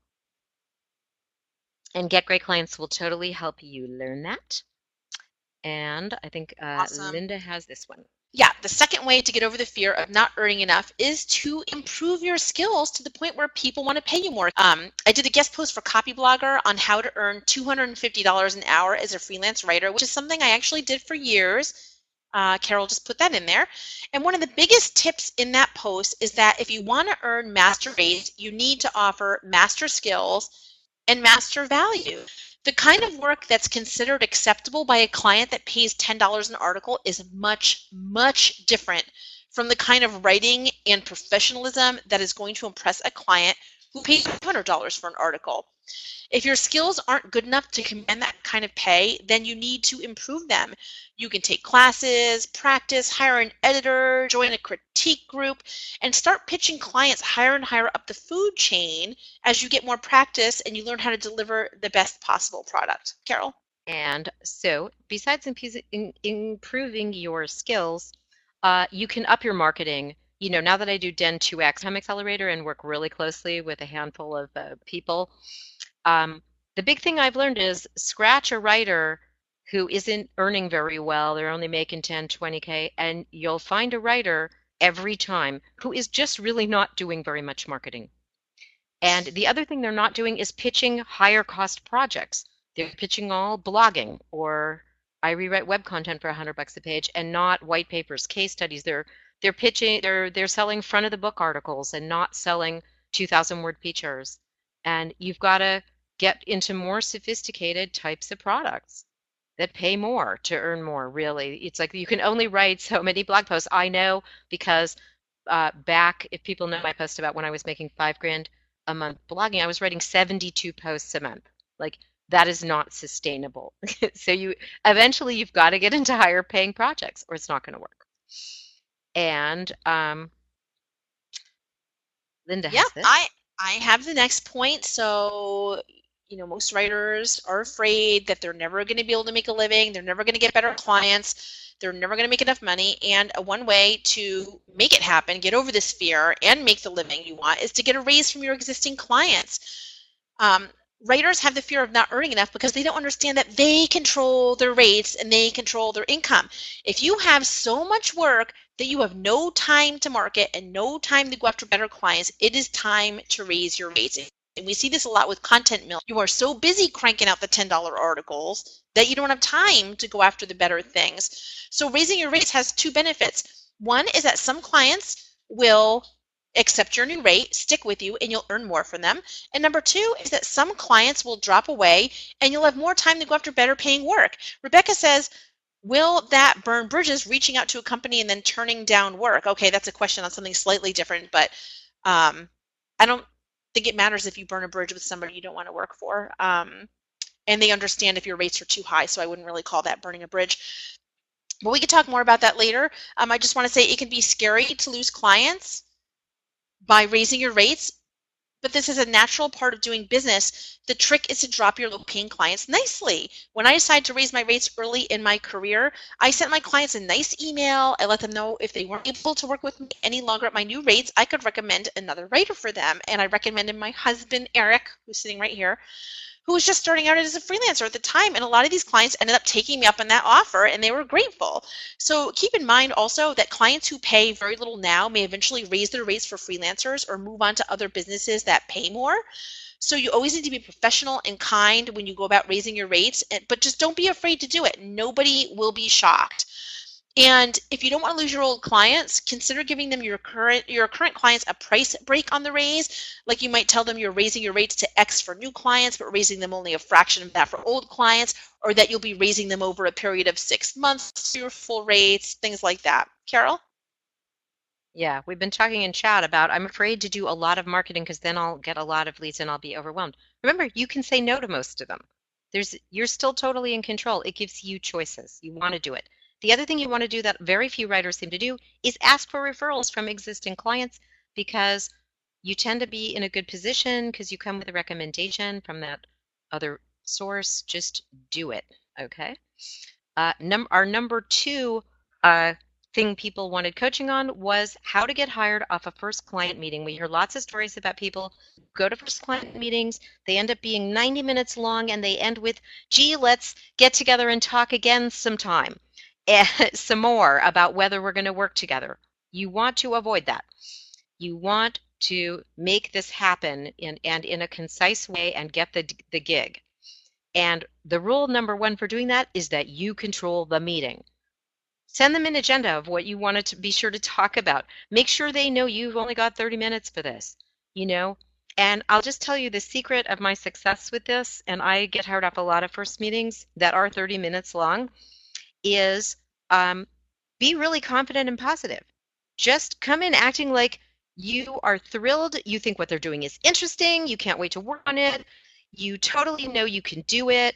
And Get Great Clients will totally help you learn that. And I think Awesome. Linda has this one. Yeah, the second way to get over the fear of not earning enough is to improve your skills to the point where people want to pay you more. I did a guest post for Copyblogger on how to earn $250 an hour as a freelance writer, which is something I actually did for years. Carol just put that in there. And one of the biggest tips in that post is that if you want to earn master rates, you need to offer master skills and master value. The kind of work that's considered acceptable by a client that pays $10 an article is much, much different from the kind of writing and professionalism that is going to impress a client who pays $200 for an article. If your skills aren't good enough to command that kind of pay, then you need to improve them. You can take classes, practice, hire an editor, join a critique group, and start pitching clients higher and higher up the food chain as you get more practice and you learn how to deliver the best possible product. Carol? And so besides improving your skills, you can up your marketing. Now that I do Den 2X Home Accelerator and work really closely with a handful of people, the big thing I've learned is scratch a writer who isn't earning very well. They're only making 10, 20K, and you'll find a writer every time who is just really not doing very much marketing. And the other thing they're not doing is pitching higher cost projects. They're pitching all blogging, or I rewrite web content for $100 a page, and not white papers, case studies. They're pitching, they're selling front of the book articles and not selling 2,000 word features. And you've got to get into more sophisticated types of products that pay more to earn more, really. It's like you can only write so many blog posts. I know because back, if people know my post about when I was making $5,000 a month blogging, I was writing 72 posts a month. Like, that is not sustainable. So eventually you've got to get into higher paying projects or it's not going to work. And Linda has this. I have the next point. So, most writers are afraid that they're never going to be able to make a living. They're never going to get better clients. They're never going to make enough money. And one way to make it happen, get over this fear, and make the living you want is to get a raise from your existing clients. Writers have the fear of not earning enough because they don't understand that they control their rates and they control their income. If you have so much work that you have no time to market and no time to go after better clients, it is time to raise your rates. And we see this a lot with Content Mill. You are so busy cranking out the $10 articles that you don't have time to go after the better things. So raising your rates has two benefits. One is that some clients will accept your new rate, stick with you, and you'll earn more from them. And number two is that some clients will drop away and you'll have more time to go after better paying work. Rebecca says, will that burn bridges, reaching out to a company and then turning down work? Okay, that's a question on something slightly different, but I don't think it matters if you burn a bridge with somebody you don't want to work for. And they understand if your rates are too high, so I wouldn't really call that burning a bridge. But we could talk more about that later. I just want to say it can be scary to lose clients by raising your rates, but this is a natural part of doing business. The trick is to drop your low-paying clients nicely. When I decided to raise my rates early in my career, I sent my clients a nice email. I let them know if they weren't able to work with me any longer at my new rates, I could recommend another writer for them. And I recommended my husband, Eric, who's sitting right here, who was just starting out as a freelancer at the time. And a lot of these clients ended up taking me up on that offer and they were grateful. So keep in mind also that clients who pay very little now may eventually raise their rates for freelancers or move on to other businesses that pay more. So you always need to be professional and kind when you go about raising your rates, but just don't be afraid to do it. Nobody will be shocked. And if you don't want to lose your old clients, consider giving them your current clients a price break on the raise. Like you might tell them you're raising your rates to X for new clients, but raising them only a fraction of that for old clients, or that you'll be raising them over a period of 6 months, your full rates, things like that. Carol? Yeah, we've been talking in chat about I'm afraid to do a lot of marketing because then I'll get a lot of leads and I'll be overwhelmed. Remember, you can say no to most of them. You're still totally in control. It gives you choices. You want to do it. The other thing you want to do that very few writers seem to do is ask for referrals from existing clients, because you tend to be in a good position because you come with a recommendation from that other source. Just do it, okay? Our number two thing people wanted coaching on was how to get hired off a first client meeting. We hear lots of stories about people who go to first client meetings. They end up being 90 minutes long and they end with, gee, let's get together and talk again sometime. Some more about whether we're going to work together. You want to avoid that. You want to make this happen in a concise way and get the gig. And the rule number one for doing that is that you control the meeting. Send them an agenda of what you want to be sure to talk about. Make sure they know you've only got 30 minutes for this, And I'll just tell you the secret of my success with this, and I get hired off a lot of first meetings that are 30 minutes long, is be really confident and positive. Just come in acting like you are thrilled. You think what they're doing is interesting. You can't wait to work on it. You totally know you can do it.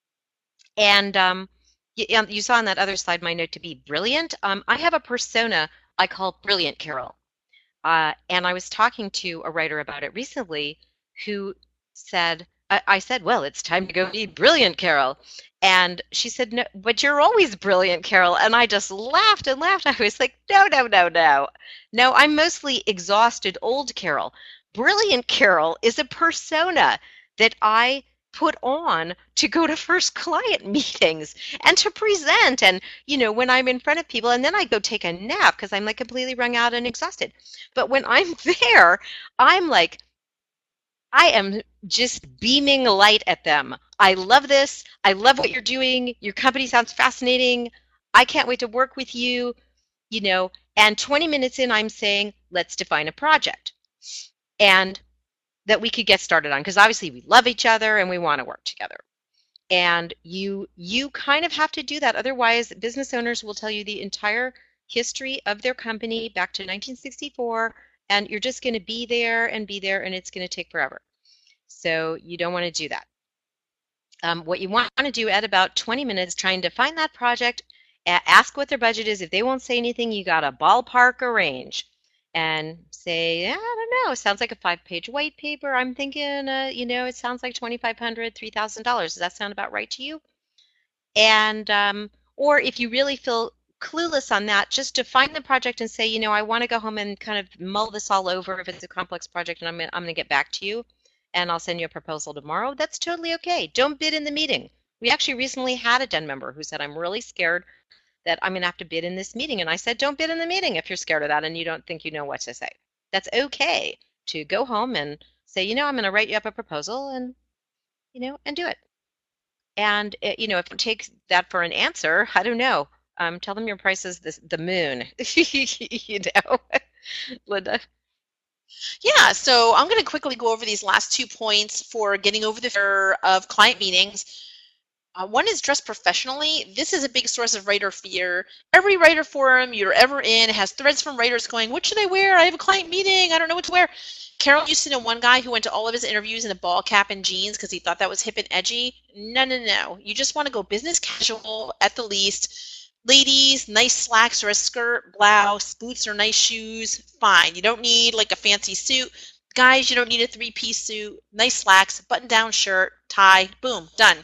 And you saw on that other slide my note to be brilliant. I have a persona I call Brilliant Carol. And I was talking to a writer about it recently who said, I said, well, it's time to go be Brilliant Carol. And she said, no, but you're always Brilliant Carol. And I just laughed and laughed. I was like, no. No, I'm mostly exhausted old Carol. Brilliant Carol is a persona that I put on to go to first client meetings and to present, and when I'm in front of people, and then I go take a nap because I'm like completely wrung out and exhausted. But when I'm there, I'm like, I am just beaming light at them. I love this. I love what you're doing. Your company sounds fascinating. I can't wait to work with you, and 20 minutes in, I'm saying, let's define a project. And that we could get started on, because obviously we love each other and we want to work together. And you kind of have to do that. Otherwise, business owners will tell you the entire history of their company back to 1964, and you're just going to be there, and it's going to take forever. So you don't want to do that. What you want to do at about 20 minutes, trying to find that project, ask what their budget is. If they won't say anything, you got to ballpark a range and say, I don't know, sounds like a 5-page white paper. I'm thinking, it sounds like $2,500, $3,000. Does that sound about right to you? And or if you really feel clueless on that, just define the project and say, I want to go home and kind of mull this all over if it's a complex project, and I'm going to get back to you, and I'll send you a proposal tomorrow. That's totally okay. Don't bid in the meeting. We actually recently had a Den member who said, I'm really scared that I'm going to have to bid in this meeting. And I said, don't bid in the meeting if you're scared of that and you don't think you know what to say. That's okay to go home and say, I'm going to write you up a proposal and, and do it. And, if it takes that for an answer, I don't know. Tell them your price is the moon, Linda. Yeah, so I'm going to quickly go over these last 2 points for getting over the fear of client meetings. One is dress professionally. This is a big source of writer fear. Every writer forum you're ever in has threads from writers going, what should I wear? I have a client meeting. I don't know what to wear. Carol used to know one guy who went to all of his interviews in a ball cap and jeans because he thought that was hip and edgy. No, no, no. You just want to go business casual at the least. Ladies, nice slacks or a skirt, blouse, boots or nice shoes, fine. You don't need like a fancy suit. Guys, you don't need a 3-piece suit. Nice slacks, button-down shirt, tie, boom, done.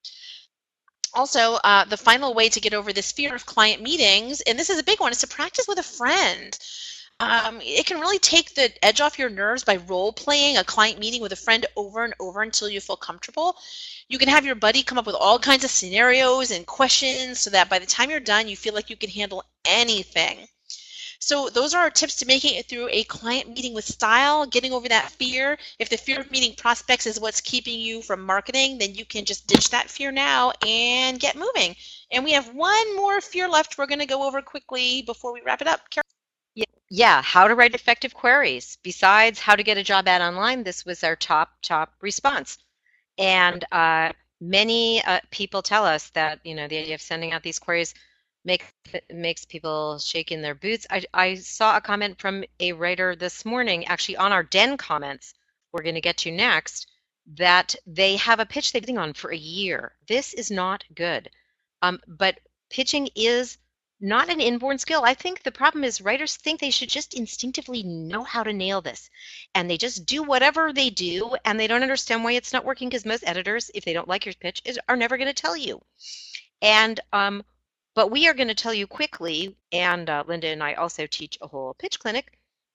Also, the final way to get over this fear of client meetings, and this is a big one, is to practice with a friend. It can really take the edge off your nerves by role-playing a client meeting with a friend over and over until you feel comfortable. You can have your buddy come up with all kinds of scenarios and questions so that by the time you're done, you feel like you can handle anything. So those are our tips to making it through a client meeting with style, getting over that fear. If the fear of meeting prospects is what's keeping you from marketing, then you can just ditch that fear now and get moving. And we have one more fear left we're going to go over quickly before we wrap it up. Carol? Yeah, how to write effective queries. Besides how to get a job ad online, this was our top response. And many people tell us that, the idea of sending out these queries makes people shake in their boots. I saw a comment from a writer this morning, actually on our Den comments, we're going to get to next, that they have a pitch they've been on for a year. This is not good. But pitching is not an inborn skill. I think the problem is writers think they should just instinctively know how to nail this. And they just do whatever they do, and they don't understand why it's not working because most editors, if they don't like your pitch, are never going to tell you. And but we are going to tell you quickly, and Linda and I also teach a whole pitch clinic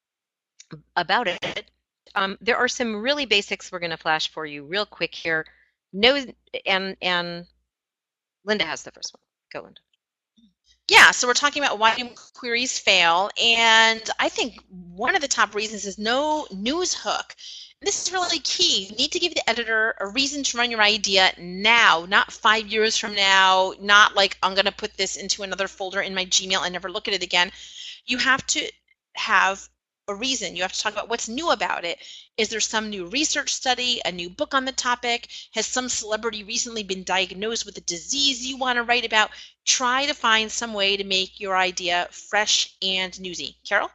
about it. There are some really basics we're going to flash for you real quick here. And Linda has the first one. Go, Linda. Yeah, so we're talking about why do queries fail, and I think one of the top reasons is no news hook. This is really key. You need to give the editor a reason to run your idea now, not 5 years from now, not like I'm going to put this into another folder in my Gmail and never look at it again. You have to have a reason. You have to talk about what's new about it. Is there some new research study, a new book on the topic? Has some celebrity recently been diagnosed with a disease you want to write about? Try to find some way to make your idea fresh and newsy. Carol?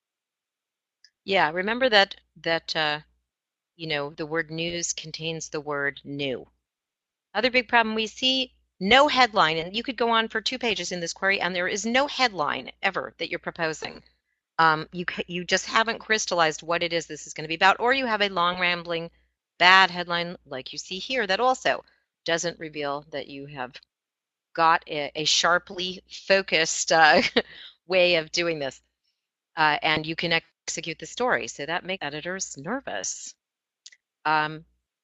Yeah, remember that the word news contains the word new. Other big problem we see, no headline, and you could go on for 2 pages in this query, and there is no headline ever that you're proposing. You just haven't crystallized what it is this is going to be about, or you have a long, rambling, bad headline like you see here that also doesn't reveal that you have got a sharply focused way of doing this, and you can execute the story. So that makes editors nervous. Did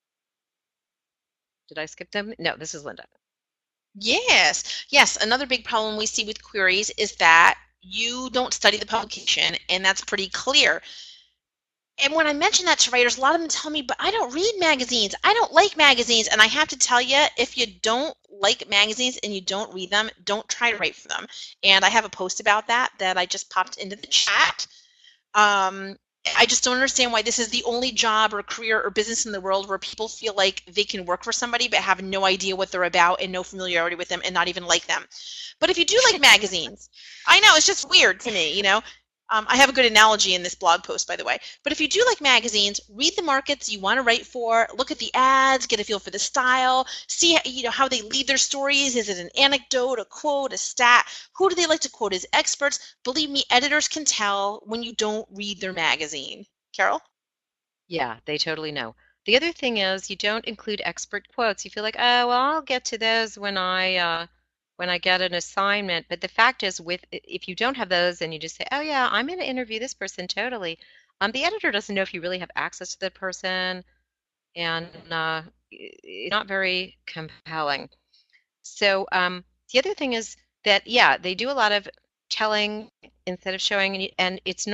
I skip them? No, this is Linda. Yes. Another big problem we see with queries is that you don't study the publication, and that's pretty clear. And when I mention that to writers, a lot of them tell me, but I don't read magazines. I don't like magazines. And I have to tell you, if you don't like magazines and you don't read them, don't try to write for them. And I have a post about that I just popped into the chat. I just don't understand why this is the only job or career or business in the world where people feel like they can work for somebody but have no idea what they're about and no familiarity with them and not even like them. But if you do like magazines, I know, it's just weird to me, I have a good analogy in this blog post, by the way. But if you do like magazines, read the markets you want to write for, look at the ads, get a feel for the style, see how they lead their stories. Is it an anecdote, a quote, a stat? Who do they like to quote as experts? Believe me, editors can tell when you don't read their magazine. Carol? Yeah, they totally know. The other thing is you don't include expert quotes. You feel like, oh, well, I'll get to those when I get an assignment. But the fact is, if you don't have those and you just say, oh yeah, I'm going to interview this person totally, the editor doesn't know if you really have access to the person, and it's not very compelling. So the other thing is that, yeah, they do a lot of telling instead of showing, and it's not,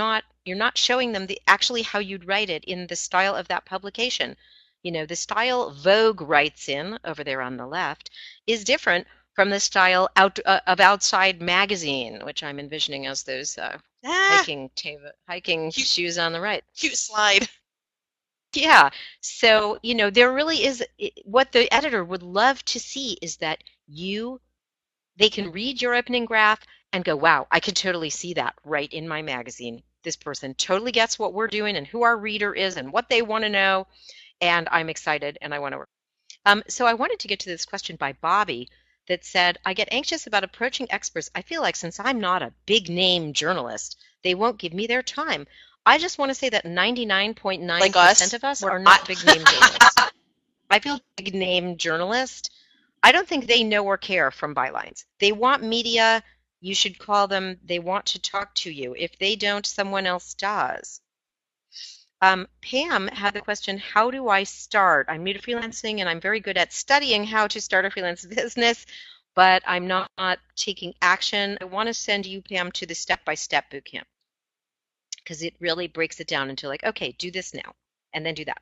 You're not showing them actually how you'd write it in the style of that publication. The style Vogue writes in, over there on the left, is different from the style of Outside Magazine, which I'm envisioning as those hiking shoes on the right. Cute slide. Yeah. So, there really is, what the editor would love to see is that they can read your opening graph and go, wow, I can totally see that right in my magazine. This person totally gets what we're doing and who our reader is and what they want to know. And I'm excited and I want to work. So I wanted to get to this question by Bobby that said, I get anxious about approaching experts. I feel like since I'm not a big name journalist, they won't give me their time. I just want to say that 99.9% of us are not big name journalists. I feel big name journalist. I don't think they know or care from bylines. They want media. You should call them. They want to talk to you. If they don't, someone else does. Pam had the question, how do I start? I'm new to freelancing and I'm very good at studying how to start a freelance business, but I'm not taking action. I want to send you, Pam, to the step-by-step bootcamp because it really breaks it down into like, okay, do this now and then do that.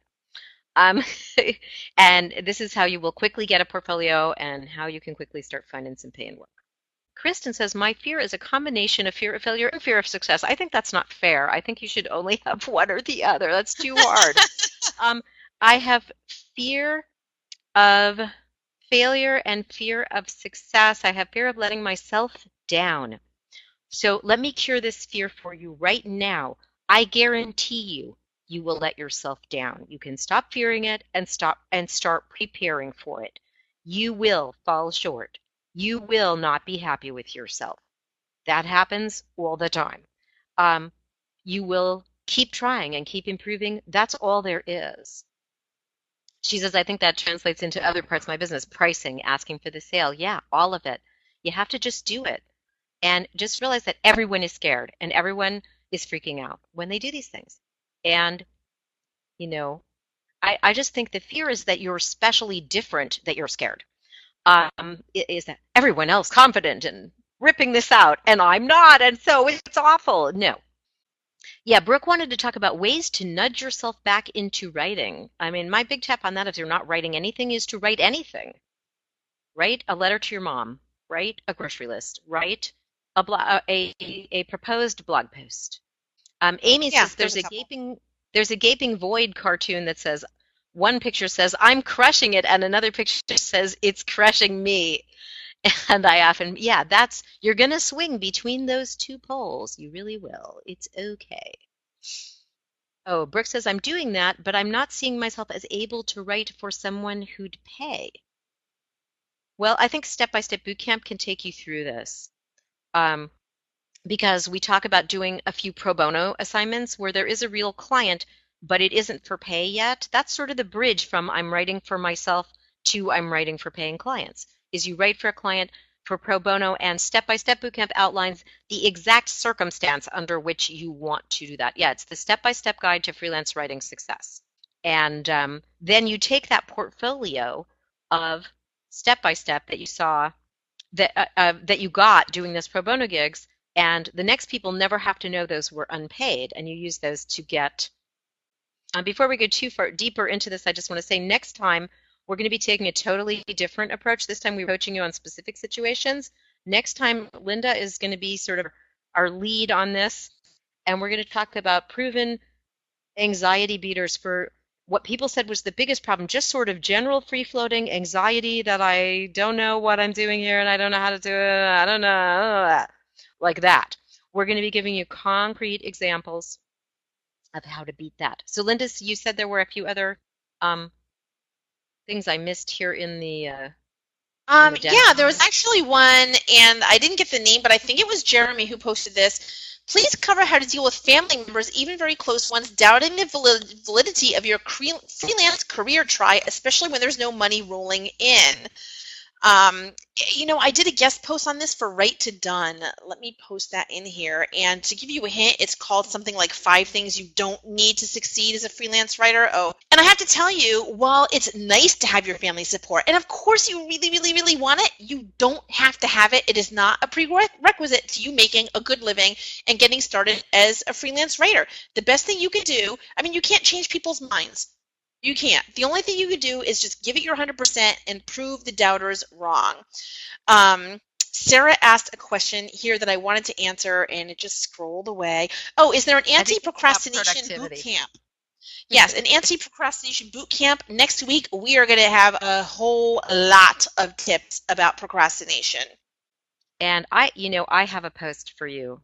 And this is how you will quickly get a portfolio and how you can quickly start finding some pay and work. Kristen says, my fear is a combination of fear of failure and fear of success. I think that's not fair. I think you should only have one or the other. That's too hard. I have fear of failure and fear of success. I have fear of letting myself down. So let me cure this fear for you right now. I guarantee you will let yourself down. You can stop fearing it and start preparing for it. You will fall short. You will not be happy with yourself. That happens all the time. You will keep trying and keep improving. That's all there is. She says, I think that translates into other parts of my business. Pricing, asking for the sale. Yeah, all of it. You have to just do it. And just realize that everyone is scared and everyone is freaking out when they do these things. And, I just think the fear is that you're especially different, that you're scared. Is that everyone else confident and ripping this out and I'm not, and so it's awful. No. Yeah, Brooke wanted to talk about ways to nudge yourself back into writing. I mean, my big tip on that, if you're not writing anything, is to write anything. Write a letter to your mom. Write a grocery list. Write a proposed blog post. Amy says there's a gaping void cartoon that says, one picture says, I'm crushing it, and another picture says, it's crushing me. And I often, you're going to swing between those two poles. You really will. It's okay. Oh, Brooke says, I'm doing that, but I'm not seeing myself as able to write for someone who'd pay. Well, I think Step-by-Step Bootcamp can take you through this. Because we talk about doing a few pro bono assignments where there is a real client, but it isn't for pay yet. That's sort of the bridge from I'm writing for myself to I'm writing for paying clients, is you write for a client for pro bono, and Step-by-Step Bootcamp outlines the exact circumstance under which you want to do that. Yeah, it's the step-by-step guide to freelance writing success. And then you take that portfolio of step-by-step that you saw, that you got doing this pro bono gigs, and the next people never have to know those were unpaid, and you use those to get. Before we go too far deeper into this, I just want to say next time we're going to be taking a totally different approach. This time we're coaching you on specific situations. Next time, Linda is going to be sort of our lead on this, and we're going to talk about proven anxiety beaters for what people said was the biggest problem, just sort of general free-floating anxiety that I don't know what I'm doing here and I don't know how to do it, I don't know, like that. We're going to be giving you concrete examples of how to beat that. So Linda, you said there were a few other things I missed here in the yeah, there was actually one, and I didn't get the name, but I think it was Jeremy who posted this. Please cover how to deal with family members, even very close ones, doubting the validity of your freelance career try, especially when there's no money rolling in. Um, I did a guest post on this for Right to Done. Let me post that in here. And to give you a hint, it's called something like 5 things you don't need to succeed as a freelance writer. Oh, and I have to tell you, while it's nice to have your family support, and of course you really, really, really want it, you don't have to have it. It is not a prerequisite to you making a good living and getting started as a freelance writer. The best thing you can do, I mean, you can't change people's minds. You can't. The only thing you could do is just give it your 100% and prove the doubters wrong. Sarah asked a question here that I wanted to answer, and it just scrolled away. Oh, is there an I think it's about anti-procrastination boot productivity. camp? Yes, an anti-procrastination boot camp. Next week, we are going to have a whole lot of tips about procrastination. And I have a post for you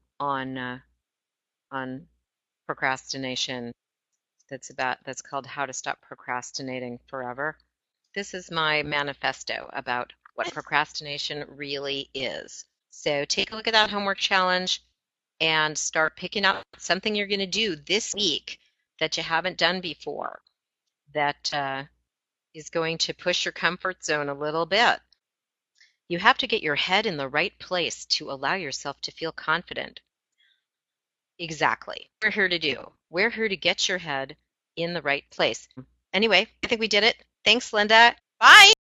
on procrastination that's called How to Stop Procrastinating Forever. This is my manifesto about what procrastination really is. So take a look at that homework challenge and start picking out something you're going to do this week that you haven't done before that is going to push your comfort zone a little bit. You have to get your head in the right place to allow yourself to feel confident. Exactly. We're here to do. We're here to get your head in the right place. Anyway, I think we did it. Thanks, Linda. Bye.